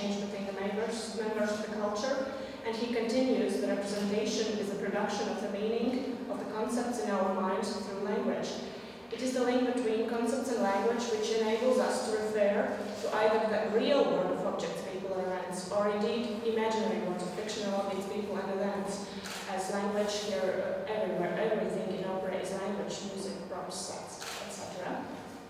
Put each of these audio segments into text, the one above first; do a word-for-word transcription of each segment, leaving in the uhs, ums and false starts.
exchange between the members, members of the culture. And he continues, the representation is the production of the meaning of the concepts in our minds through language. It is the link between concepts and language which enables us to refer to either the real world of objects, people, and events, or indeed imaginary worlds of fictional objects, people, and events. As language here, uh, everywhere, everything in opera is language, music, props, sets, et cetera.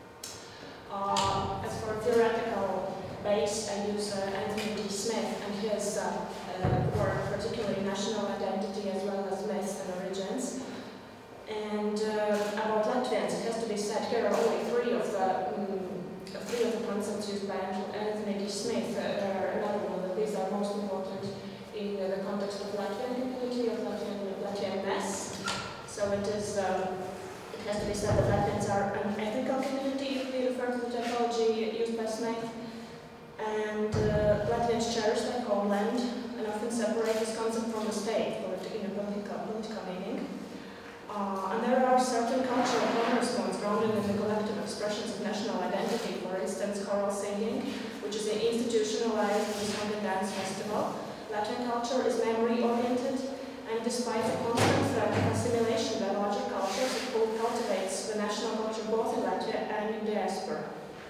Uh, as for theoretical base, I use uh, Anthony D. Smith and his uh, uh, work, particularly national identity as well as myths and origins. And uh, about Latvians, it has to be said here are only three of the um, three of the concepts used by Anthony D. Smith. Uh, there are another one, but these are most important in uh, the context of Latvian community, of Latvian, Latvian mess. So it is. Um, It has to be said that Latvians are an ethical community if we refer to the typology used by Smith. And uh, Latvians cherish their homeland and often separate this concept from the state in a political, political meaning. Uh, and there are certain cultural cornerstones grounded in the collective expressions of national identity, for instance, choral singing, which is institutionalized in the Song and Dance Festival. Latvian culture is memory-oriented, and despite the constant threat of assimilation by larger cultures, it cultivates the national culture both in Latvia and in diaspora.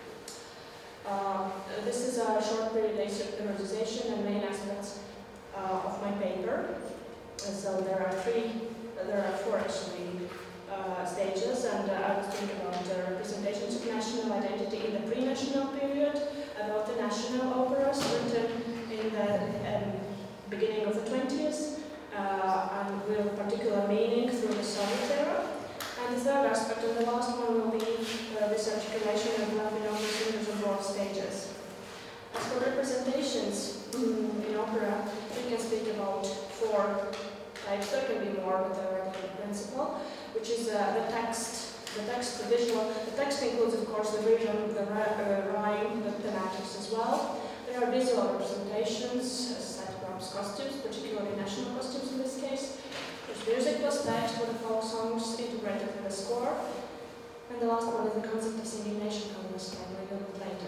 Uh, this is a short periodization and main aspects uh, of my paper. And so there are three, there are four actually uh, stages, and uh, I was thinking about the representations of national identity in the pre-national period, about the national operas written in the um, beginning of the twentieth. Uh, and with particular meaning through the Soviet era. And the third aspect, and the last one, will be uh, this articulation of Latvian opera singers of both stages. As for representations mm, in opera, we can speak about four types. There can be more, but there are a principle, which is uh, the text, the text, the visual. The text includes, of course, the rhythm, the uh, rhyme, the thematics as well. There are visual representations, costumes, particularly national costumes in this case. There's music plus text for the folk songs integrated with a score. And the last one is the concept of singing nation congress, like a little bit later.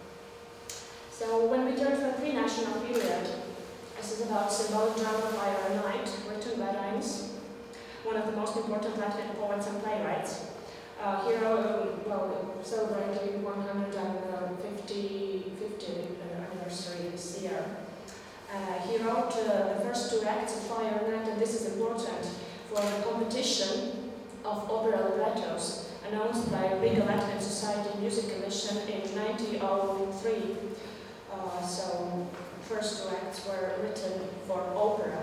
So when we turn to the pre-national period, this is about symbolic drama Fire and Night, written by Rainis, one of the most important Latvian poets and playwrights. Uh, here, uh, well, celebrating one hundred fiftieth anniversary this year. Uh, he wrote uh, the first two acts of Fire and Night, and this is important for the competition of opera librettos announced by Riga Latvian Society Music Commission in nineteen oh three. Uh, so, first two acts were written for opera.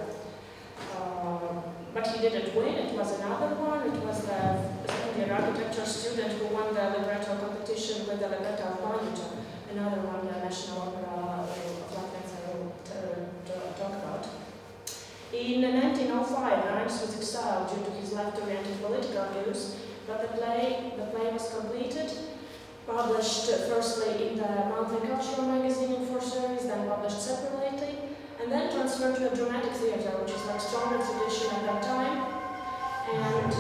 Uh, but he didn't win, it was another one. It was the second-year architecture student who won the libretto competition with the libretto of Manuta, another one, the National Opera of Latvians I will talk about. In nineteen oh five, Rainis was exiled due to his left-oriented political views, but the play, the play was completed, published firstly in the Monthly Cultural Magazine in four series, then published separately, and then transferred to a dramatic theatre, which is like stronger tradition at that time. And,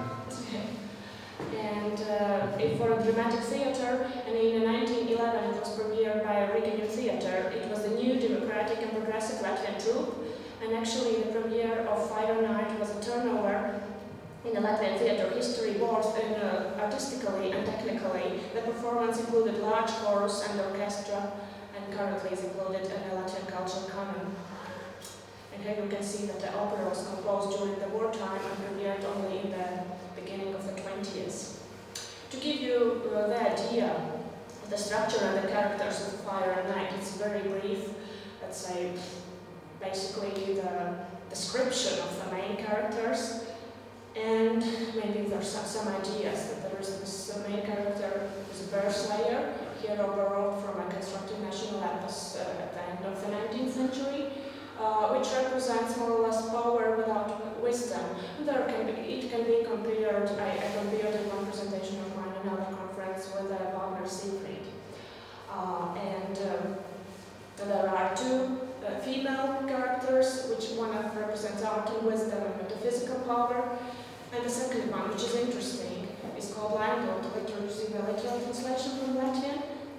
and uh, for a dramatic theatre, and in nineteen eleven it was premiered by Riga New Theatre. It was the new democratic and progressive Latvian troupe, and actually the premiere of Fire and Night was a turnover in the Latvian theatre history, both in, uh, artistically and technically. The performance included large chorus and orchestra, and currently is included in the Latvian cultural canon. And here you can see that the opera was composed during the wartime and premiered only in the beginning of the twentieth. To give you uh, the idea of the structure and the characters of Fire and Night, it's very brief. Let's say basically the description of the main characters, and maybe there's some, some ideas that there is this uh, main character is a bear slayer, hero borrowed from a constructed national epos uh, at the end of the nineteenth century, uh, which represents more or less power without wisdom. And there can be, it can be compared, I, I compared in one presentation of mine, another conference, with uh, Wagner Siegfried. Uh, and um, there are two uh, female characters, which one represents art and wisdom and metaphysical power, and the second one, which is interesting, is called Langdot, using the literal translation from Latvian.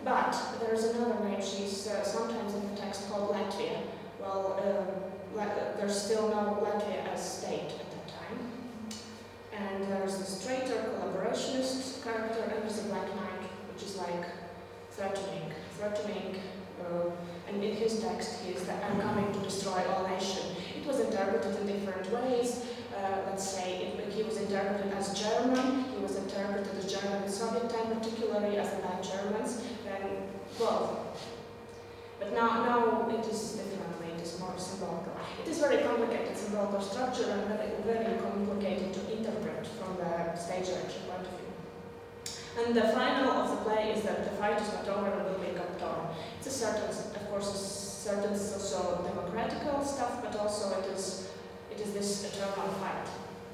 But there is another name. She's uh, sometimes in the text called Latvia. Well, um, La- there's still no Latvia as state at that time. And there's this traitor, collaborationist character, and there's a Black Knight, which is like threatening, threatening. Uh, and in his text, he is that I'm coming to destroy all nations. It was interpreted in different ways. Uh, let's say it, he was interpreted as German. He was interpreted as German in Soviet time, particularly as the bad Germans. Then, well, but now, now it is differently. It is more symbolical. It is very complicated symbolical structure and very, very complicated to interpret from the stage direction point of view. And the final of the play is that the fight is not over and will be kept on. It's a certain, of course, a certain socio-democratical stuff, but also it is, it is this eternal fight.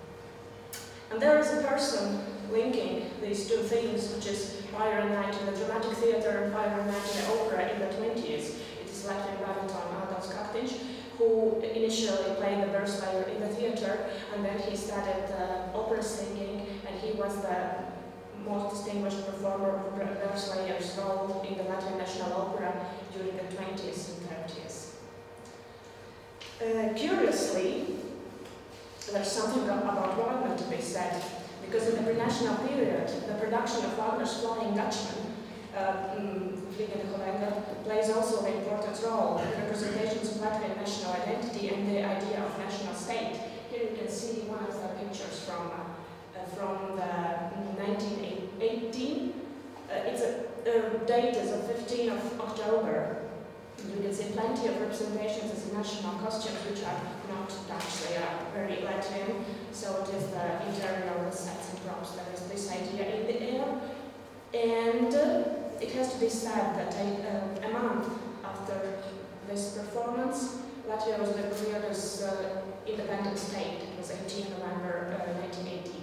And there is a person linking these two things, which is Fire and Night in the dramatic theatre and Fire and Night in the opera in the twenties. It is Latvian baritone Aldous Kaktiņš, who initially played the Verslayer in the theatre, and then he started uh, opera singing, and he was the most distinguished performer of Verslayer's role in the Latvian National Opera during the twenties and thirties. Uh, curiously, there's something about Wagner to be said, because in the pre-national period, the production of Wagner's Flying Dutchman, uh, Vliegende Hollander, plays also an important role in representations of Latvian national identity and the idea of national state. Here you can see one of the pictures from uh, uh, from the nineteen eighteen. Uh, it's a uh, date is of fifteenth of October. You can see plenty of representations as national costumes, which are not Dutch, they are very Latvian. So it is the interior of the sets and props. There is this idea in the air. And uh, it has to be said that a, uh, a month after this performance, Latvia was declared as uh, independent state. It was eighteenth of November uh, nineteen eighty.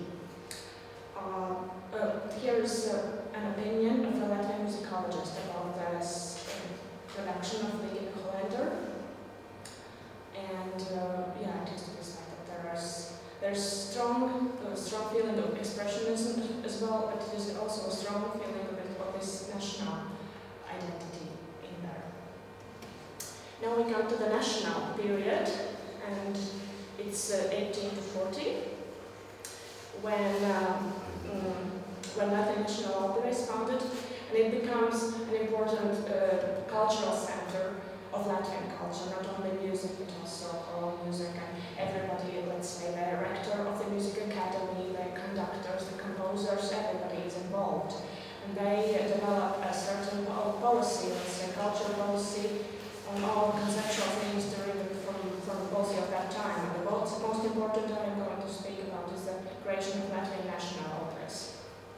Uh, uh, here is uh, an opinion of a Latvian musicologist about this production of Vliegende Hollander. And uh, yeah, it has to be said that there is there's strong, uh, strong feeling of expressionism as well, but it is also a strong feeling of, it, of this national identity in there. Now we come to the national period, and it's uh, eighteen to forty, when um, um, when Latvian National Opera is founded, and it becomes an important uh, cultural center of Latvian culture, not only music but also choral music, and everybody, let's say the rector of the music academy, the conductors, the composers, everybody is involved. And they uh, develop a certain policy, let's say cultural policy, on all conceptual things during the, from, from the policy of that time. And the most, most important I'm going to speak about is the creation of Latvian national operas.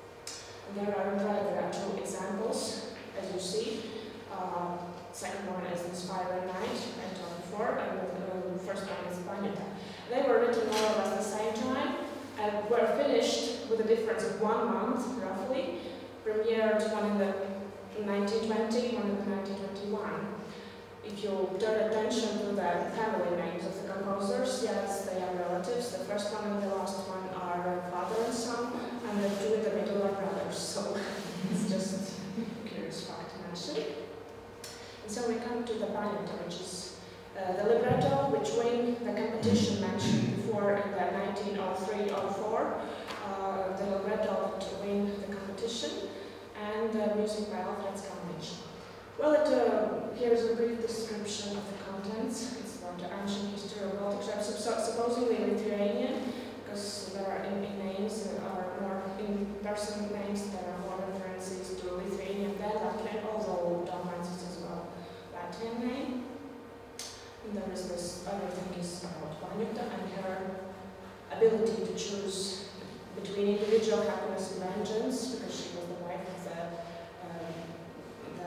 And there are, there are two examples, as you see. Uh, second one is Fire and Night, I talked before, and the uh, first one is Baņuta. They were written more or less at the same time, and were finished with a difference of one month, roughly. Premiered one in the nineteen twenty, one in the nineteen twenty-one. If you turn attention to the family names of the composers, yes, they are relatives. The first one and the last one are father and son, and the two in the middle are brothers. So it's just a curious fact to mention. And so we come to the Baņuta, which is uh, the libretto, which won the competition mentioned before in the nineteen oh three oh four. Uh, the libretto to win the competition, and the music by Alfred Skalniņš. Well, it, uh, here's a brief description of the contents. It's about the ancient history of Baltic tribes, supposedly Lithuanian, because there are in, in names that are more in person names that are more references to Lithuanian than Latvian, although Dalmats is as well Latvian name. And there is this other thing is about Baņuta and her ability to choose between individual happiness and vengeance, because she was the wife of the, um, the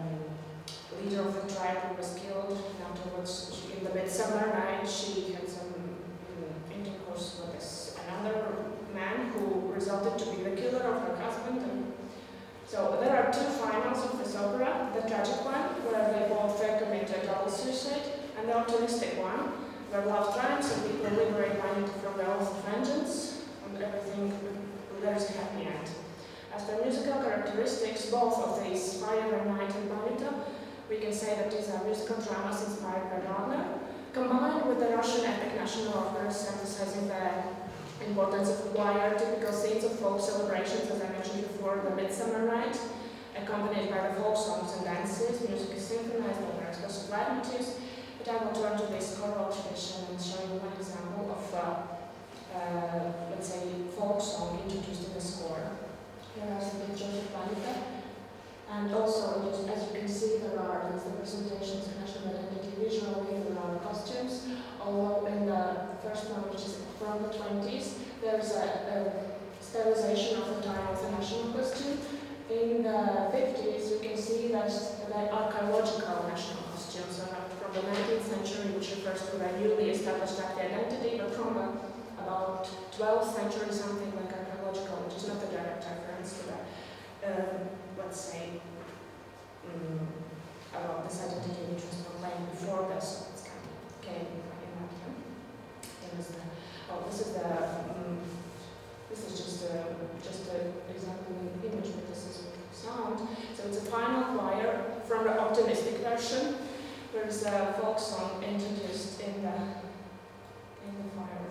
um, leader of the tribe who was killed. And afterwards, she, in the Midsummer Night, she had some um, intercourse with this another man who resulted to be the killer of her husband. And so there are two finals of this opera: the tragic one, where they both commit a double suicide, and the optimistic one, where love triumphs and people liberate Baņuta from the oath of vengeance. Everything, there's a happy end. As for musical characteristics, both of these, Fire and Night and Banita, we can say that these are musical dramas inspired by Wagner, combined with the Russian epic national operas emphasizing the importance of choir, typical scenes of folk celebrations, as I mentioned before, the Midsummer Night, accompanied by the folk songs and dances. Music is synchronized by very expressive leitmotifs, but I will turn to this choral tradition and show you one example of, uh, uh, let's say, folk song introduced in the score. Here are some pictures of Banita, and also, just as you can see, there are these representations of national identity visually, there are costumes, although in the first one, which is from the twenties, there's a, a stylization of the time of the national costume. In the fifties, you can see that the archaeological national costumes are from the nineteenth century, which refers to the newly established identity, but from the, about twelfth century, something like archaeological, which is not a direct reference to the, um, let's say, um, about this identity which was proclaimed before the Soviets came in Latvia. There is the, oh, this is the, um, this is just a, just an example in the image, but this is sound. So it's a final choir from the optimistic version. There is a folk song introduced in the in the fire.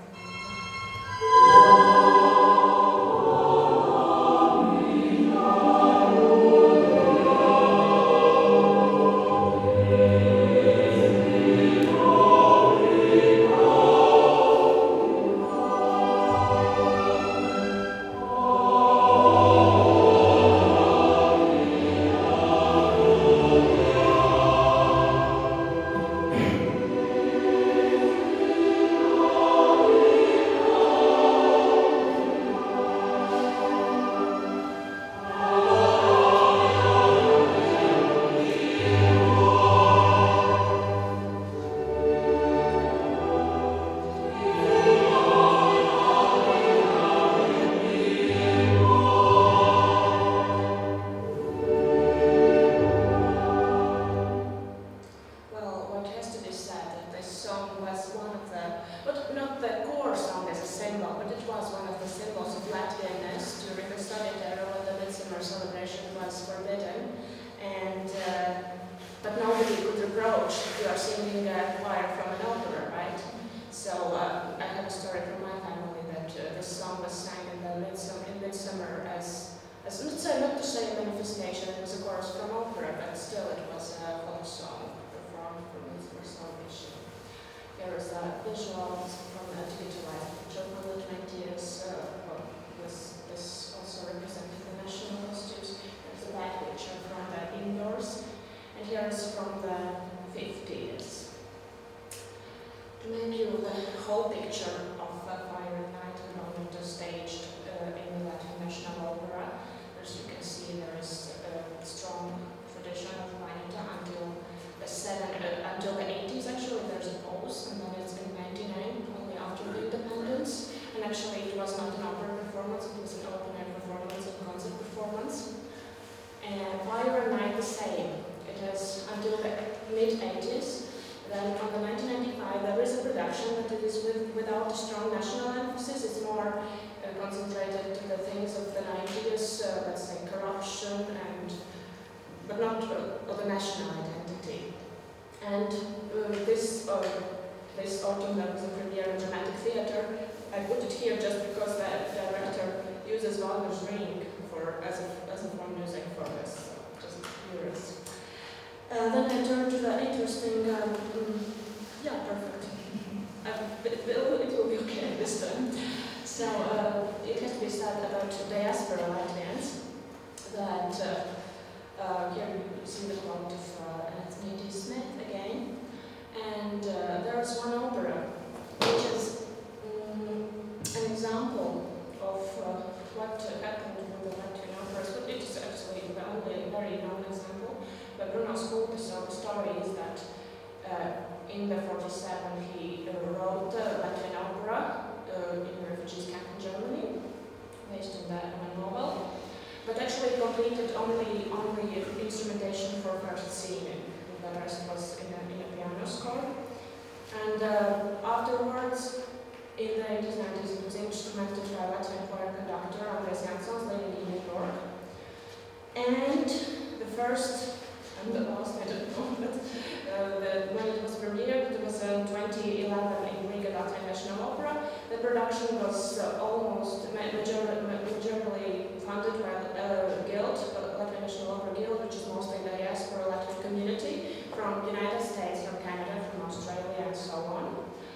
And the first and the last, I don't know, but uh, the, when it was premiered, it was in twenty eleven in Riga Latvian National Opera. The production was uh, almost major, majorly funded by the uh, Guild, uh, Latvian National Opera Guild, which is mostly the diaspora Latvian community, from the United States, from Canada, from Australia, and so on.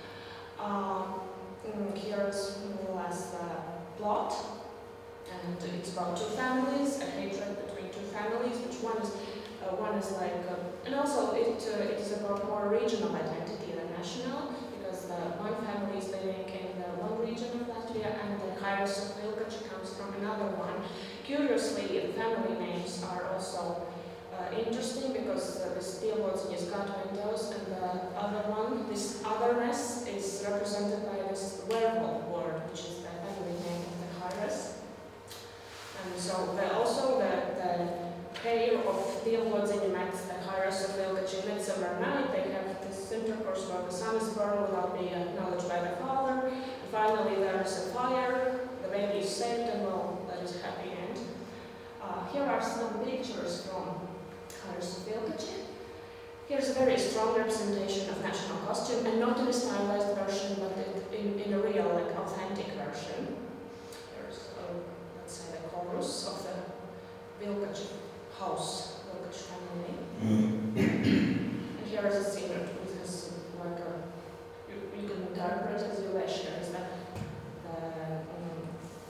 Uh, here is more or less the plot. And it's about two families, a hatred between two families, which one is, uh, one is like, uh, and also it, uh, it is about more regional identity than national, because the one family is living in the one region of Latvia, and the Kairos of Vilkači comes from another one. Curiously, the family names are also uh, interesting, because uh, this Dievlodziņa is God windows, and the other one, this otherness, is represented by this werewolf word, which is the family name of the Kairos. And so the, also the, the pair of Dievlodziņa meets the Kairos of Vilkači Midsummer Night. They have this intercourse where the son is born without being acknowledged by the father. And finally there is a fire, the baby is saved, and well, that is a happy end. Uh, here are some pictures from Kairos of Vilkači. Here's a very strong representation of national costume, and not in a stylized version, but in, in a real, like, authentic version. There's uh, chorus of the Vilkači house, Vilkači family. And here is a scene with his, like a, you, you can interpret as you wish. Here is the, the um,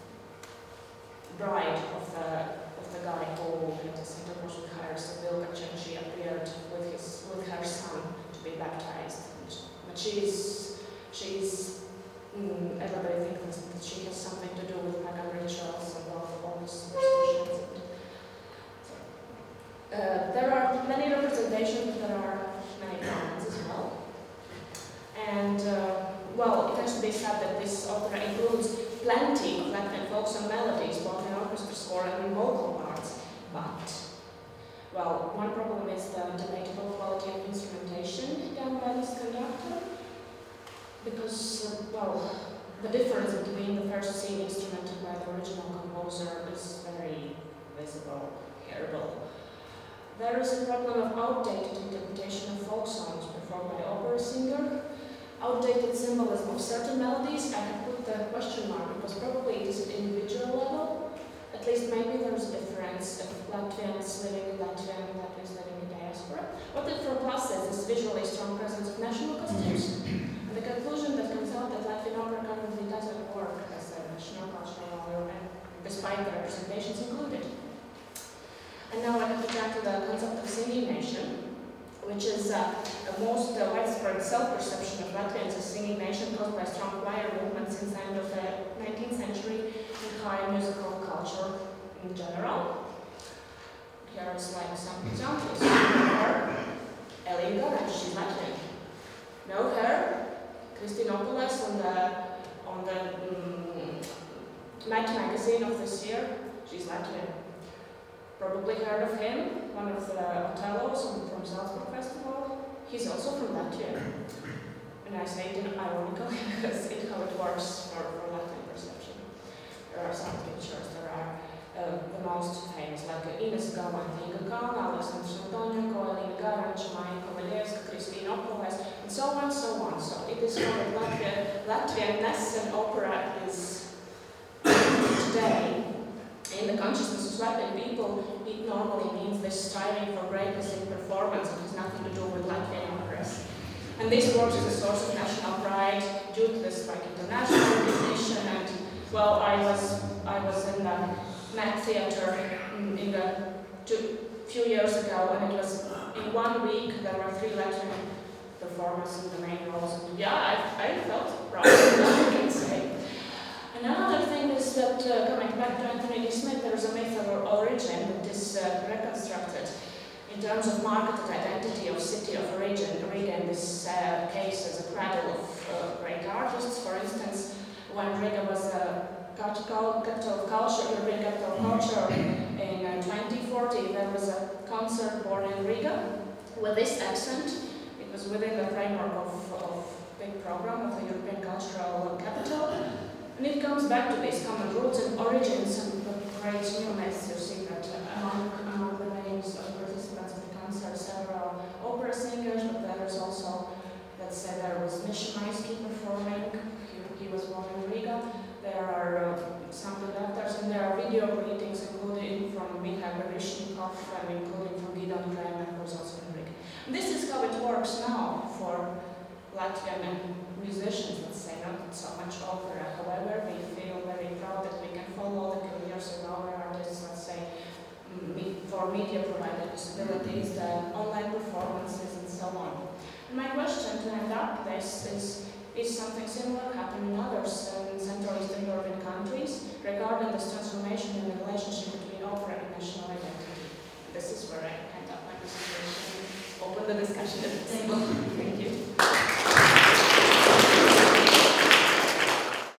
bride of the of the guy who had this intercourse with Kairos of Vilkači, and she appeared with his with her son to be baptized. But she's she's mm, everybody thinks that she has something to do with pagan rituals and all, all these superstitions. Uh, there are many representations, but there are many comments as well. And, uh, well, it has to be said that this opera includes plenty of Latvian folk song melodies, both in orchestra score and in vocal parts. But, well, one problem is the debatable quality of instrumentation done by this conductor. Because, uh, well, the difference between the first scene instrumented by the original composer is very visible, hearable. There is a problem of outdated interpretation of folk songs performed by opera singer, outdated symbolism of certain melodies. I have put the question mark because probably it is at individual level. At least maybe there is a difference of Latvians living in Latvia and Latvians living in diaspora. What it for plus is this visually strong presence of national costumes. And the conclusion that comes out that Latvian opera currently doesn't work as a national cultural element, despite the representations included. And now I have to turn to the concept of singing nation, which is uh, a most uh, widespread self-perception of Latvians as singing nation caused by strong choir movement since the end of the nineteenth century and high musical culture in general. Here is like some examples. Her, Elīna Garanča, she's Latvian. Know her, Kristinopolis on the on the um, Met magazine of this year, she's Latvian. Probably heard of him, one of the Othellos from Salzburg Festival. He's also from Latvia. And I say it ironically because it's how it works for, for Latvian perception. There are some pictures, there are uh, the most famous, like Ines Galante, Inga Kalna, Alessandrs Antonenko, Elīna Garanča, Maija Kovaļevska, Kristinopolis, and so on, so on. So it is called Latvia, Latvianness and opera is today. In the consciousness of Latvian people, it normally means this striving for greatness in performance. It has nothing to do with Latvian operas. And this works as a source of national pride due to this like international recognition. And well, I was I was in the Met Theatre in, in the two few years ago, and it was in one week there were three Latvian performers in the main roles. And yeah, I I felt proud. I can say. Another thing is that, uh, coming back to Anthony D. Smith, there is a myth of origin that is uh, reconstructed in terms of marketed identity of city of origin. Riga in this uh, case as a cradle of uh, great artists. For instance, when Riga was a capital of culture, European capital of culture in uh, twenty forty, there was a concert born in Riga with this accent. It was within the framework of, of big program of the European cultural capital. And it comes back to these common roots and origins and the great new myths you see that among Hoff, um, including from Gidon Graham and Korzos Henrik. This is how it works now for Latvian musicians, let's say, not so much opera. However, we feel very proud that we can follow the careers of our artists, let's say, mm, for media provider possibilities, the online performances, and so on. And my question to end up this is, is something similar happening in other um, Central Eastern European countries regarding this transformation in the relationship between opera and national identity? This is where I end up my presentation and open the discussion at the table. Thank you.